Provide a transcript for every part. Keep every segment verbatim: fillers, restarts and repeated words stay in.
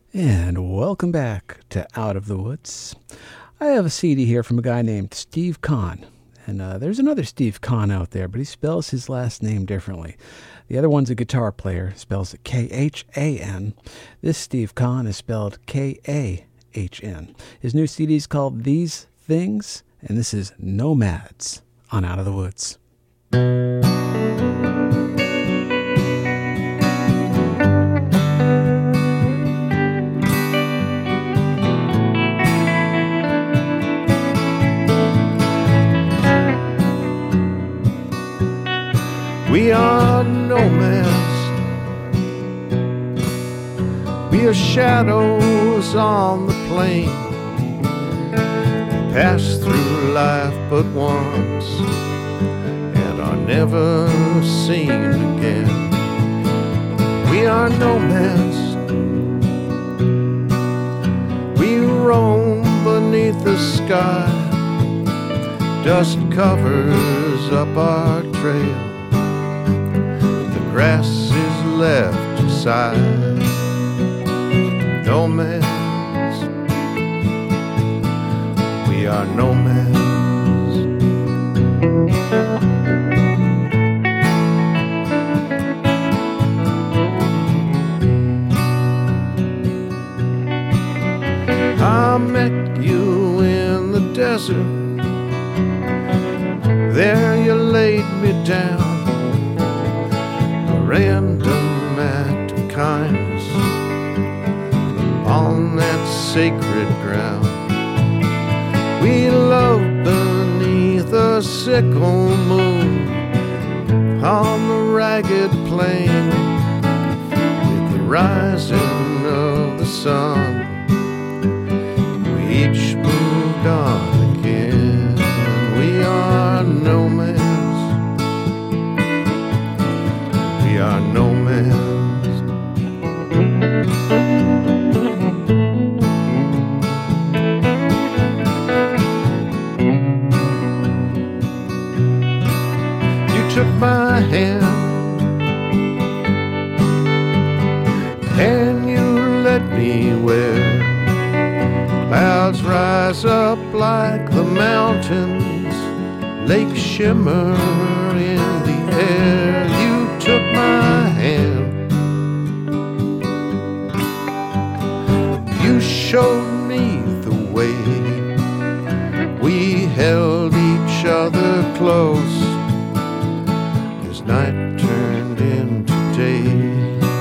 And welcome back to Out of the Woods. I have a C D here from a guy named Steve Kahn. And uh, there's another Steve Kahn out there, but he spells his last name differently. The other one's a guitar player, spells it K H A N. This Steve Kahn is spelled K A H N. His new C D is called These Things, and this is Nomads on Out of the Woods. We are nomads. We are shadows on the plain. We pass through life but once and are never seen again. We are nomads. We roam beneath the sky. Dust covers up our trail. Grass is left aside. Nomads. We are nomads. I met you in the desert. There you laid me down. Random act of kindness on that sacred ground. We loved beneath a sickle moon on the ragged plain. With the rising of the sun, we each moved on again. We are nomads. We are nomads. You took my hand and you led me where clouds rise up like the mountains, lakes shimmer in the air. You took my hand. You showed me the way. We held each other close as night turned into day.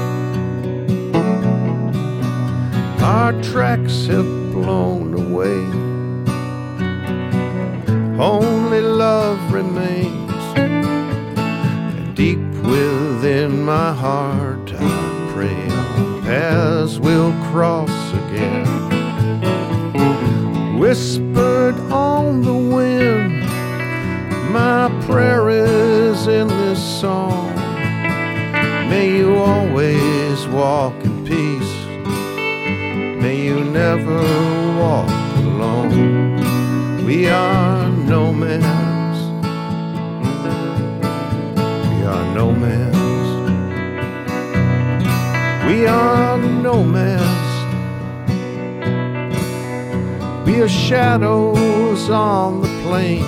Our tracks have blown away. Only love remains. Deep within my heart, I pray our paths will cross again. Whispered on the wind, my prayer is in this song. May you always walk in peace. May you never walk alone. We are nomads. We are nomads. We are nomads. We are shadows on the plain.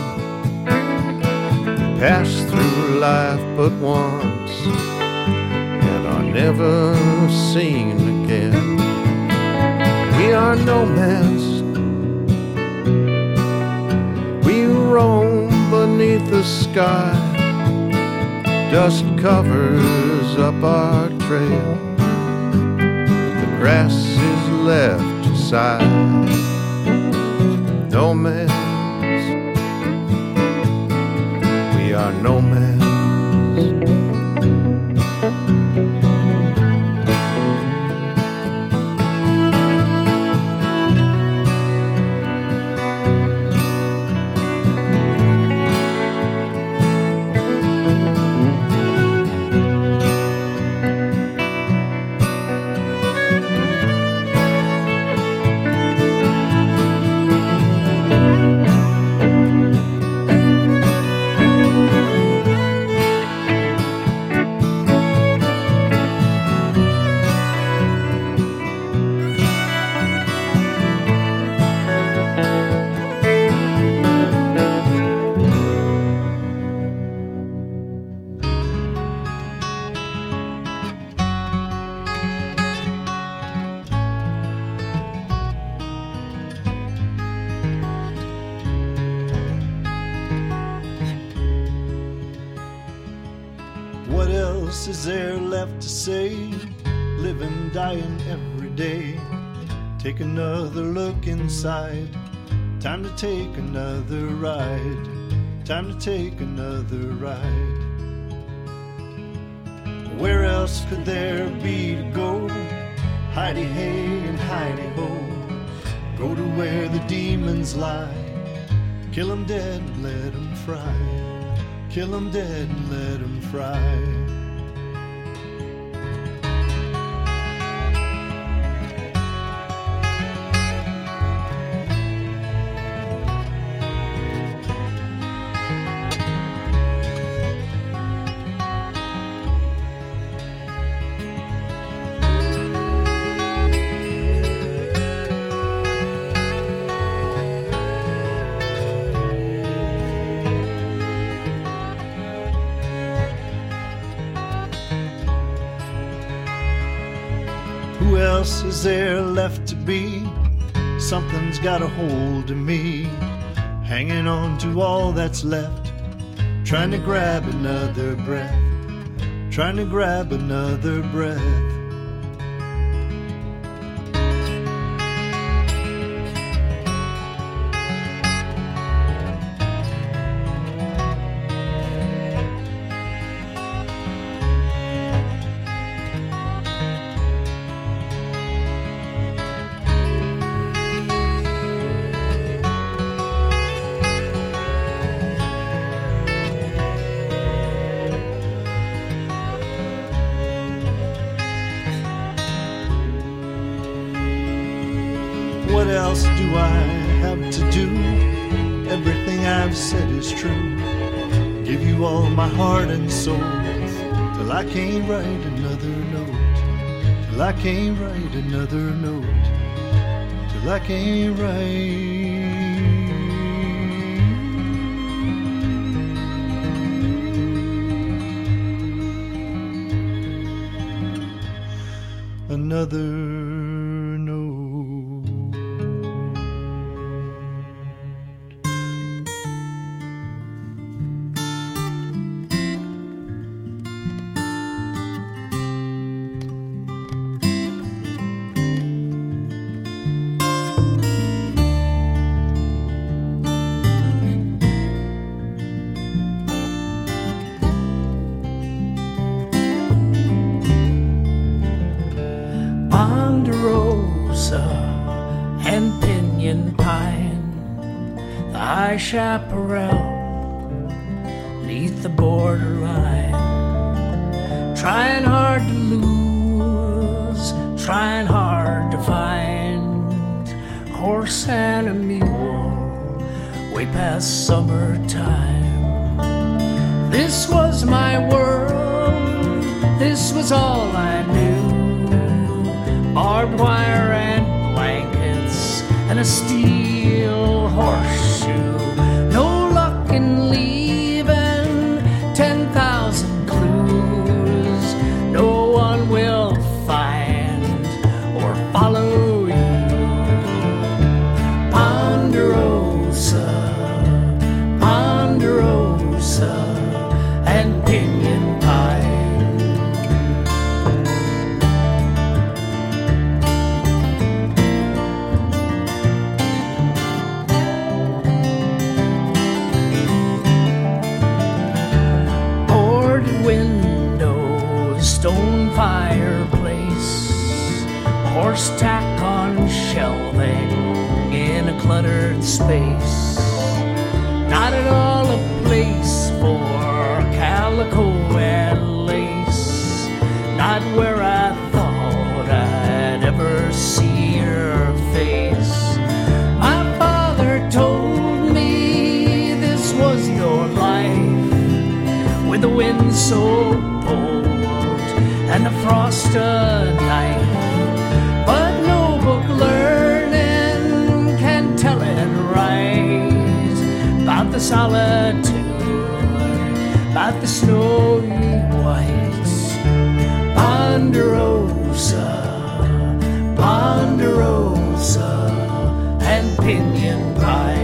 We pass through life but once and are never seen again. We are nomads. We roam beneath the sky. Dust covers up our trail. The grass is left aside. Nomads. We are nomads. else is there left to say? Living, dying every day. Take another look inside. Time to take another ride. Time to take another ride. Where else could there be to go? Heidi hey and Heidi ho. Go to where the demons lie. Kill 'em dead and let 'em fry. Kill 'em dead and let 'em fry. Who else is there left to be? Something's got a hold of me, hanging on to all that's left, trying to grab another breath, trying to grab another breath. What else do I have to do? Everything I've said is true. Give you all my heart and soul, till I can't write another note, till I can't write another note, till I can't write another note. Ponderosa and pinyon pine, the high chaparral neath the borderline, trying hard to lose, trying hard to find, horse and a mule way past summertime. This was my world, this was all I knew. Barbed wire and blankets and a steel horseshoe. No luck in leaving ten thousand clues. No one will find or follow you. Ponderosa, Ponderosa and pinyon pine. Stone fireplace, horse tack on shelving in a cluttered space. Not at all a place for calico and lace. Not where I thought I'd ever see your face. My father told me this was your life, with the wind so cold and the frost a knife. But no book learning can tell it right, about the solitude, about the snowy whites. Ponderosa, Ponderosa and pinyon pine.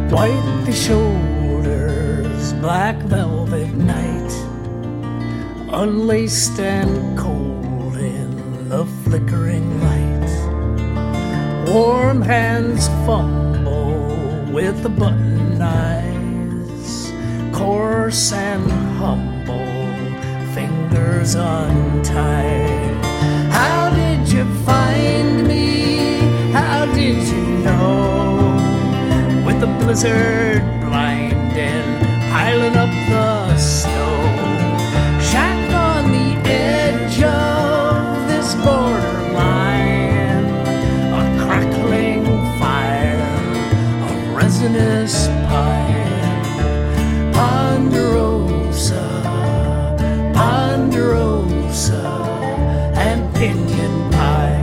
White the shoulders, black velvet night, unlaced and cold in the flickering light. Warm hands fumble with the button eyes, coarse and humble, fingers untied. How did you find me? How did you know? With the blizzard blinding, piling up the snow, shacked on the edge of this borderline, a crackling fire, a resinous pine, ponderosa, ponderosa, and pinyon pine.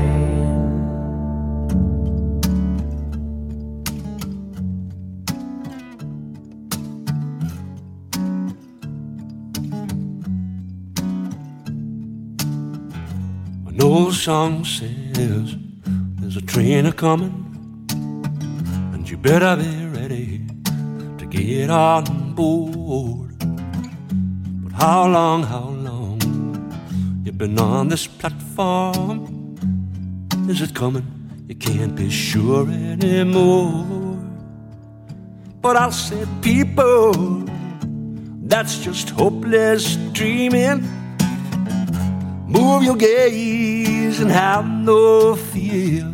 An old song says there's a train a-coming, and you better be ready to get on board. But how long, how long you've been on this platform? Is it coming? You can't be sure anymore. But I'll say, people, that's just hopeless dreaming. Move your gaze and have no fear.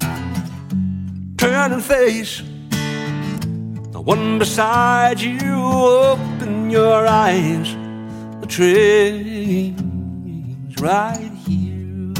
Turn and face the one beside you. Open your eyes, the train's right here.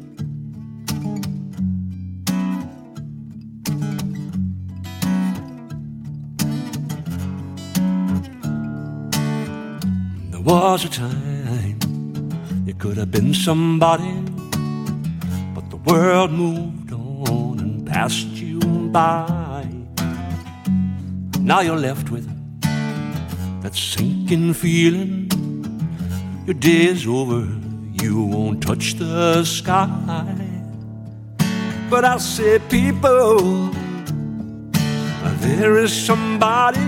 There was a time you could have been somebody, but the world moved on and passed you by. Now you're left with that sinking feeling. Your day's over, you won't touch the sky. But I'll say, people, there is somebody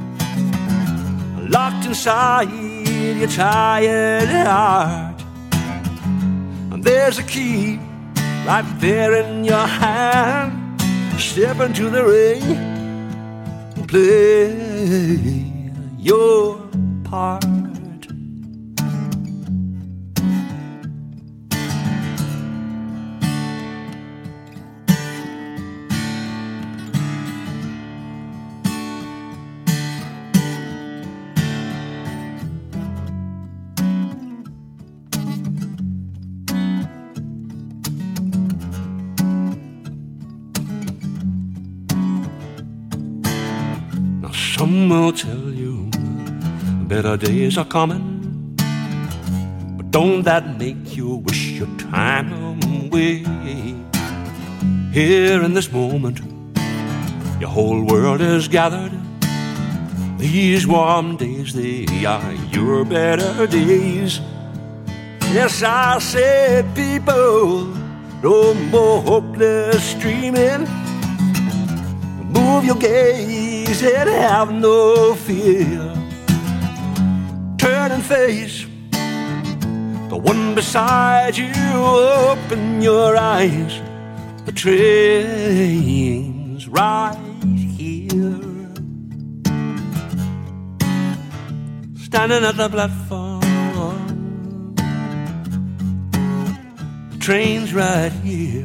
locked inside your tired heart. There's a key right there in your hand. Step into the ring and play your part. Some will tell you better days are coming, but don't that make you wish your time away? Here in this moment, your whole world is gathered. These warm days, they are your better days. Yes, I say, people, no more hopeless dreaming. Move your gaze and have no fear. Turn and face the one beside you. Open your eyes, the train's right here. Standing at the platform, the train's right here.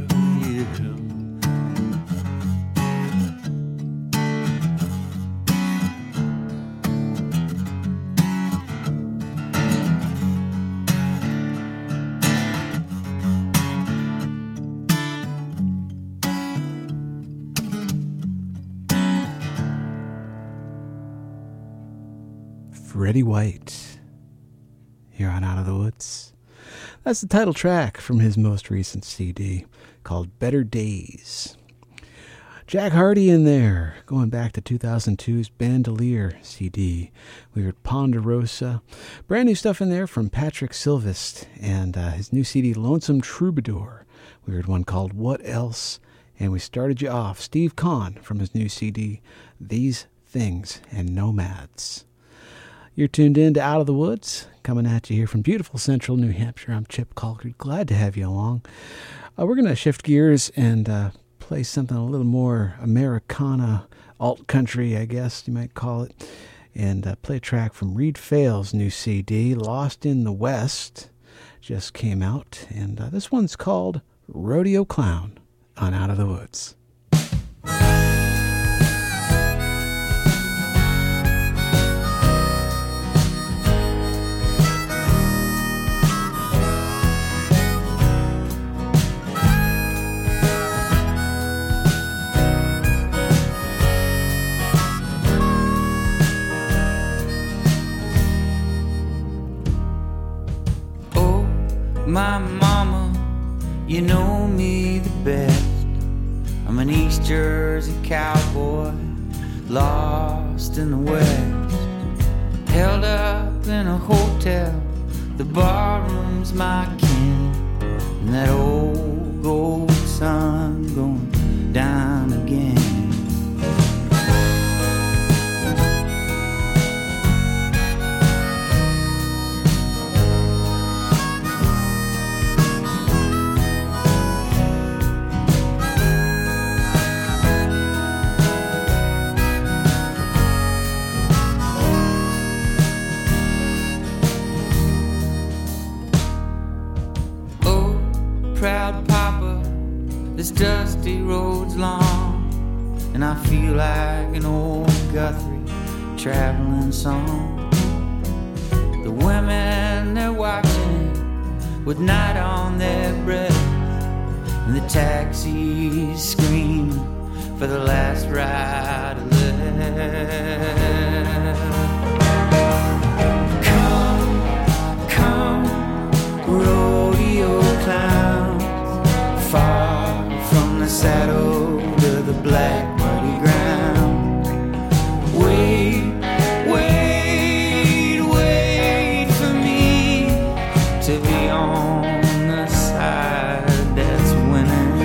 Freddie White, here on Out of the Woods. That's the title track from his most recent C D called Better Days. Jack Hardy in there, going back to two thousand two's Bandolier C D. We heard Ponderosa. Brand new stuff in there from Patrick Sylvest and uh, his new C D Lonesome Troubadour. We heard one called What Else? And we started you off, Steve Kahn, from his new C D, These Things and Nomads. You're tuned in to Out of the Woods, coming at you here from beautiful central New Hampshire. I'm Chip Colker. Glad to have you along. Uh, we're going to shift gears and uh, play something a little more Americana, alt country, I guess you might call it, and uh, play a track from Reed Fail's new C D, Lost in the West, just came out, and uh, this one's called Rodeo Clown on Out of the Woods. My mama, you know me the best. I'm an East Jersey cowboy, lost in the West. Held up in a hotel, the barroom's my kin, and that old gold sun going down again. Proud papa, this dusty road's long, and I feel like an old Guthrie traveling song. The women, they're watching with night on their breath, and the taxis screaming for the last ride left. Come, come, rodeo clown, far from the saddle to the black muddy ground. Wait, wait, wait for me to be on the side that's winning.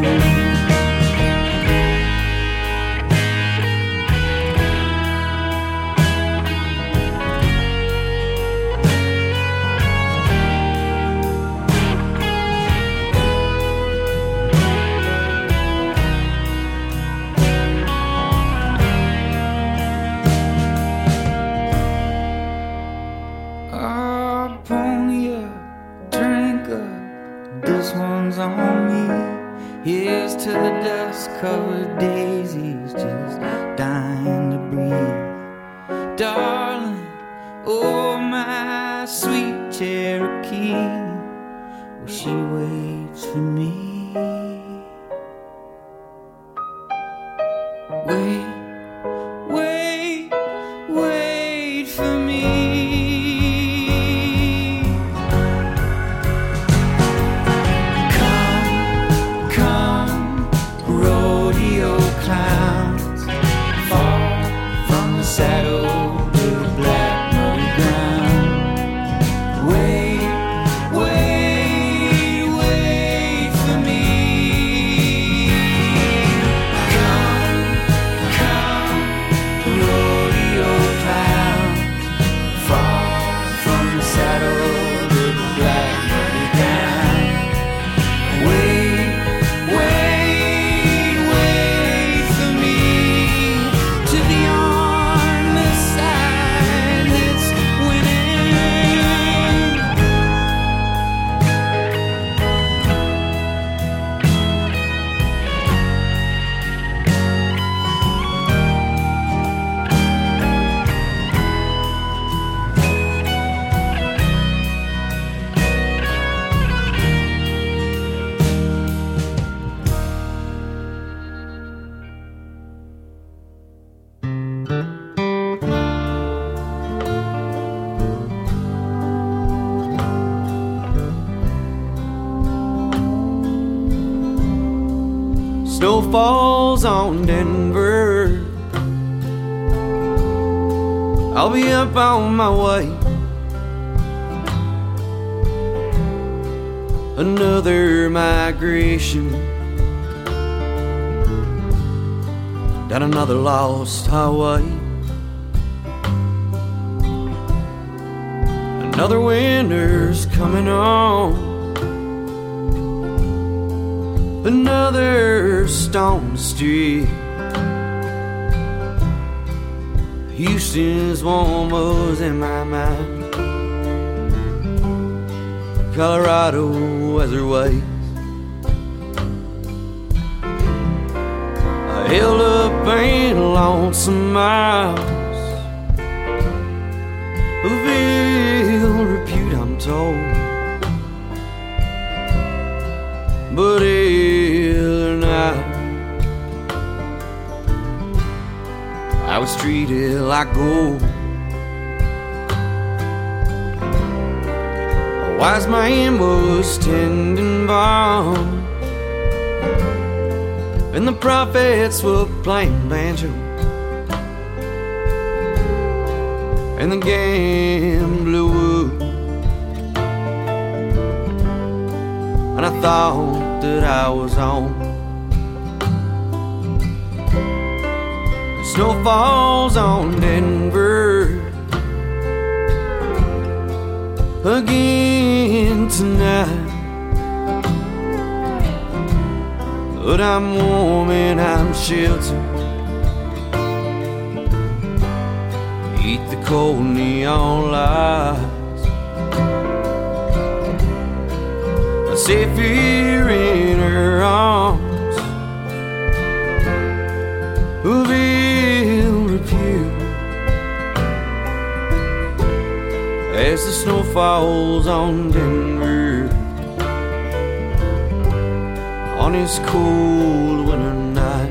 Here's to the dust-covered daisies just dying to breathe. Darling, oh my sweet Cherokee, well, she waits for me. Wait, wait, wait for me. Saddle to the black muddy ground. Wait, wait, wait for me. Come, come, rodeo clown, far from the saddle to the black muddy ground. Wait, wait, wait for me to the arms. Snow falls on Denver, I'll be up on my way. Another migration down another lost highway. Another winter's coming on, another stone street. Houston's warm was in my mind. Colorado weatherways. I held up ain't lonesome miles of ill repute, I'm told, but ill or not, I was treated like gold. A wise man was tending barn, and the prophets were playing banjo, and the game blew up. And I thought that I was on. Snow falls on Denver again tonight, but I'm warm and I'm sheltered. Eat the cold neon lights. I see fear in her arms of ill repute as the snow falls on Denver on this cold winter night.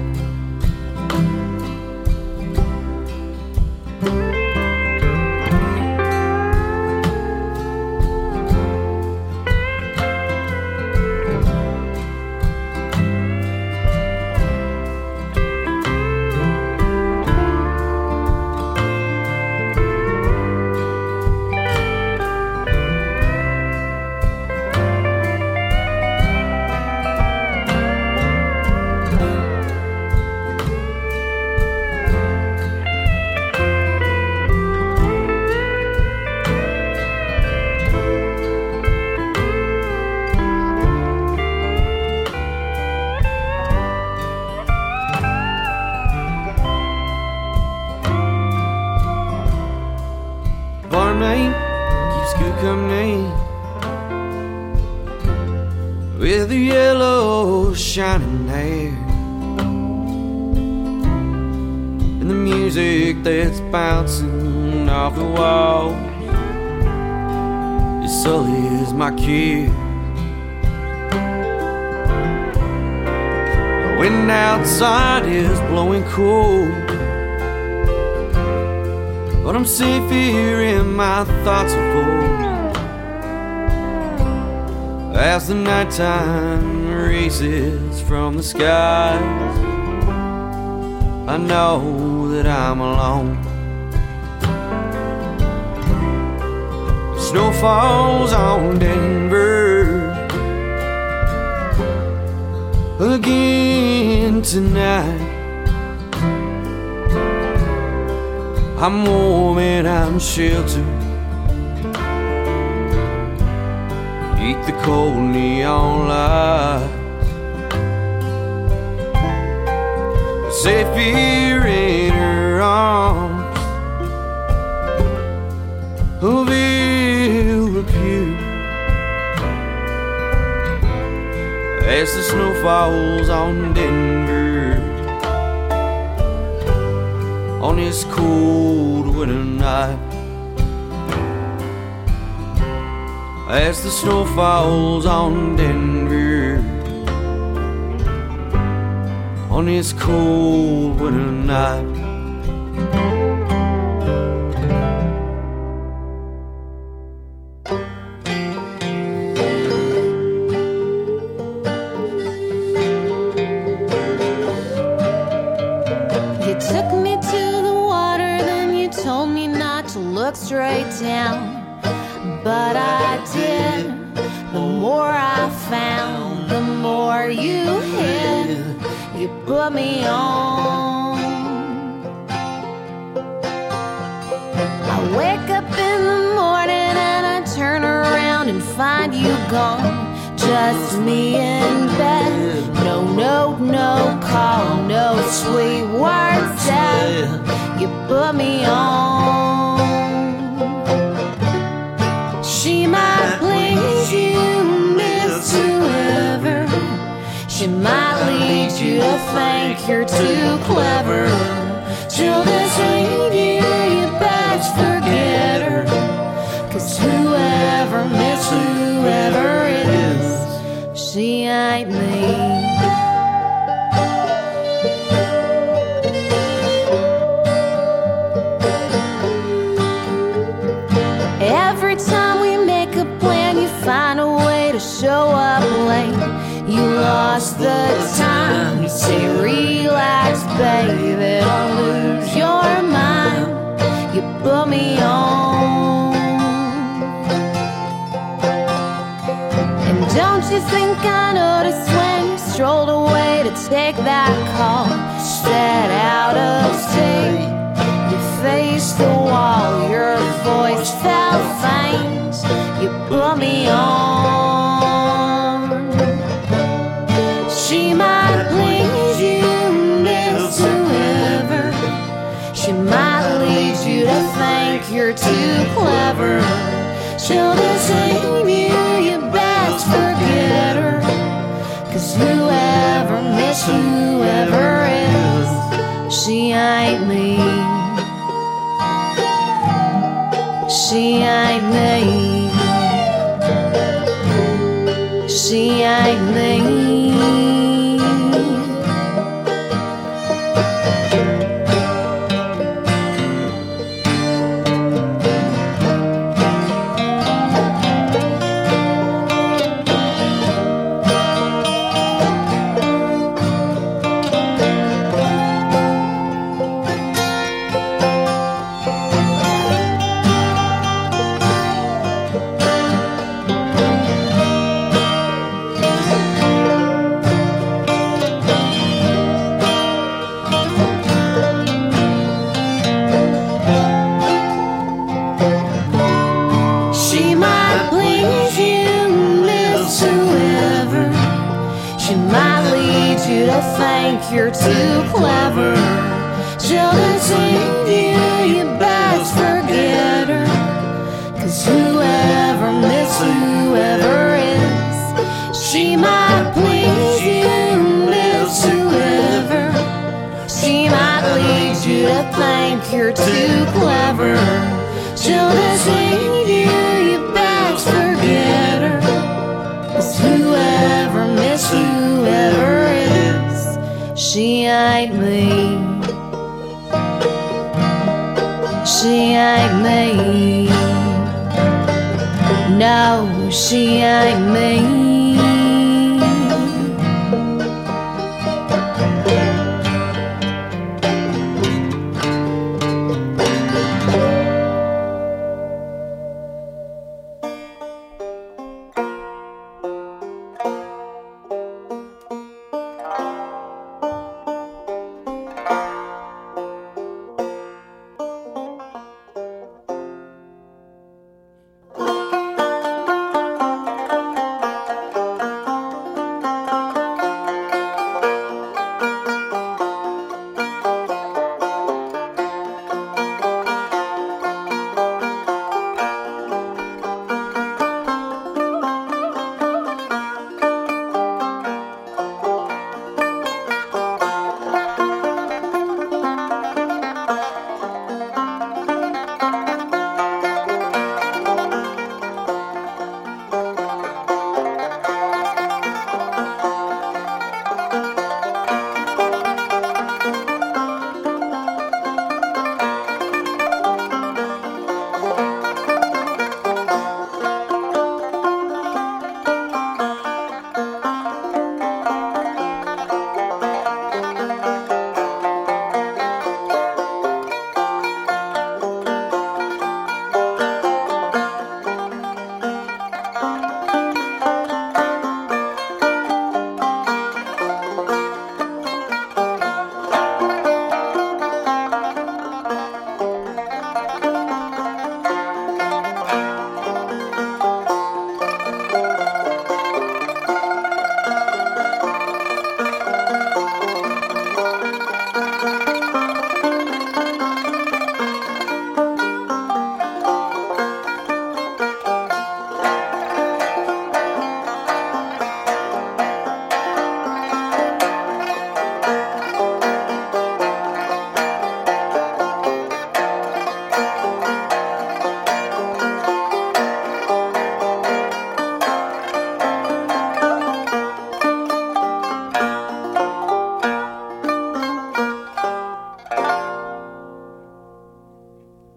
Barmaid keeps good company with the yellow shining hair and the music that's bouncing off the walls. It sullies my kid. The wind outside is blowing cold, but I'm safe here in my thoughts of old. As the nighttime races from the skies, I know that I'm alone. Snow falls on Denver again tonight. I'm warm and I'm sheltered. Eat the cold neon lights. Safe here in her arms of ill repute as the snow falls on Denver on this cold winter night. As the snow falls on Denver on this cold winter night. You took me to the water, then you told me not to look straight down. But I did. The more I found, the more you hid. You put me on. find you gone, just me in bed. No note, no call, no sweet words said. You put me on. She might please you, miss whoever. She might lead you to think you're too clever. Till this ain't you, you best forget her. 'Cause whoever miss whoever is, she ain't me. Every time we make a plan, you find a way to show up late. You lost the time. You say, relax, baby, don't lose your mind. You put me on. And don't you think I noticed when you strolled away to take that call? Set out of state, you faced the wall, your voice felt faint. You put me on. She might please you, miss whoever. She might lead you to think you're too clever. She'll deceive you, you best forget her. 'Cause whoever miss whoever is, she ain't me. She ain't me. She ain't me. You're too clever. She'll deceive you, you best forget her. 'Cause whoever miss whoever is, she might please you, miss whoever. She might lead you to think you're too clever. She'll deceive you, you best forget her. 'Cause whoever miss whoever is, she ain't me. She ain't me. No, she ain't me.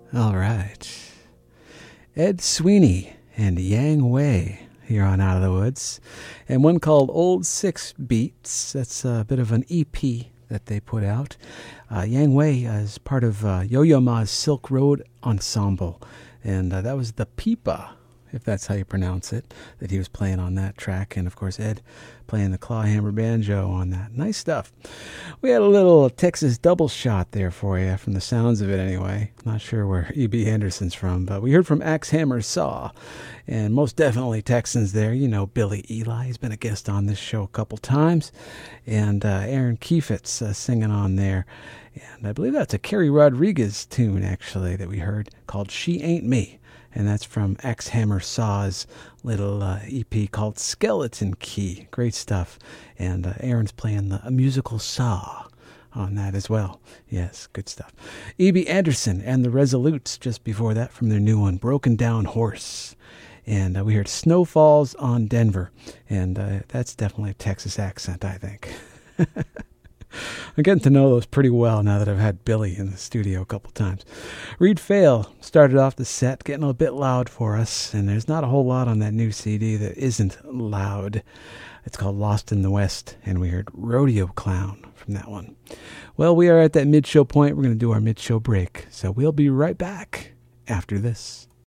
All right. Ed Sweeney and Yang Wei here on Out of the Woods. And one called Old Six Beats. That's a bit of an E P that they put out. Uh, Yang Wei is part of uh, Yo-Yo Ma's Silk Road Ensemble. And uh, that was the pipa, if that's how you pronounce it, that he was playing on that track. And, of course, Ed playing the clawhammer banjo on that. Nice stuff. We had a little Texas double shot there for you, from the sounds of it anyway. Not sure where E B. Anderson's from, but we heard from Axe Hammer Saw. And most definitely Texans there. You know, Billy Eli has been a guest on this show a couple times. And uh, Aaron Kefitz uh, singing on there. And I believe that's a Kerry Rodriguez tune, actually, that we heard called She Ain't Me. And that's from Axe Hammer Saw's little uh, E P called Skeleton Key. Great stuff. And uh, Aaron's playing the, a musical saw on that as well. Yes, good stuff. E B. Anderson and the Resolutes just before that from their new one, Broken Down Horse. And uh, we heard Snow Falls on Denver. And uh, that's definitely a Texas accent, I think. I'm getting to know those pretty well now that I've had Billy in the studio a couple times. Reed Fail started off the set getting a bit loud for us, and there's not a whole lot on that new C D that isn't loud. It's called Lost in the West, and we heard Rodeo Clown from that one. Well, we are at that mid-show point. We're going to do our mid-show break, so we'll be right back after this.